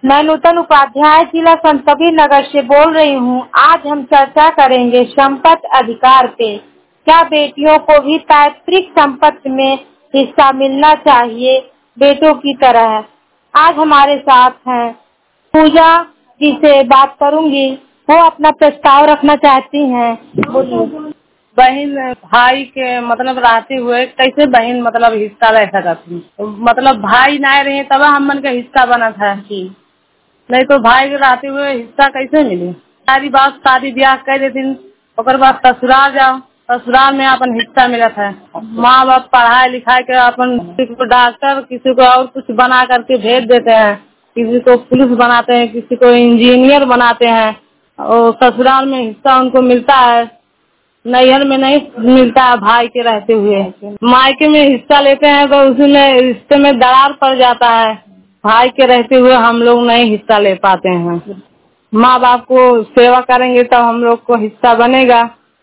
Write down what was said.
मैं नूतन उपाध्याय जिला संत कबीर नगर से बोल रही हूँ। आज हम चर्चा करेंगे संपत्ति अधिकार पे। क्या बेटियों को भी पैतृक संपत्ति में हिस्सा मिलना चाहिए बेटों की तरह? आज हमारे साथ हैं पूजा जी से बात करूंगी, वो अपना प्रस्ताव रखना चाहती हैं। बोलिए। बहन भाई के मतलब रहते हुए कैसे बहन मतलब हिस्सा ले सकती, मतलब भाई ना रहे तब हमन का हिस्सा बना था कि नहीं तो भाई के रहते हुए हिस्सा कैसे मिली। सारी बात शादी ब्याह कर देती, ओकर बाद ससुराल जाओ, ससुराल में अपन हिस्सा मिला था। माँ बाप पढ़ाई लिखाई के अपन किसी को डॉक्टर किसी को और कुछ बना करके भेज देते हैं, किसी को पुलिस बनाते हैं, किसी को इंजीनियर बनाते हैं और ससुराल में हिस्सा उनको मिलता है, नैहर में नहीं मिलता है। भाई के रहते हुए मायके में हिस्सा लेते हैं तो उसमें रिश्ते में दरार पड़ जाता है। भाई के रहते हुए हम लोग नहीं हिस्सा ले पाते हैं। माँ बाप को सेवा करेंगे तब हम लोग को हिस्सा बनेगा।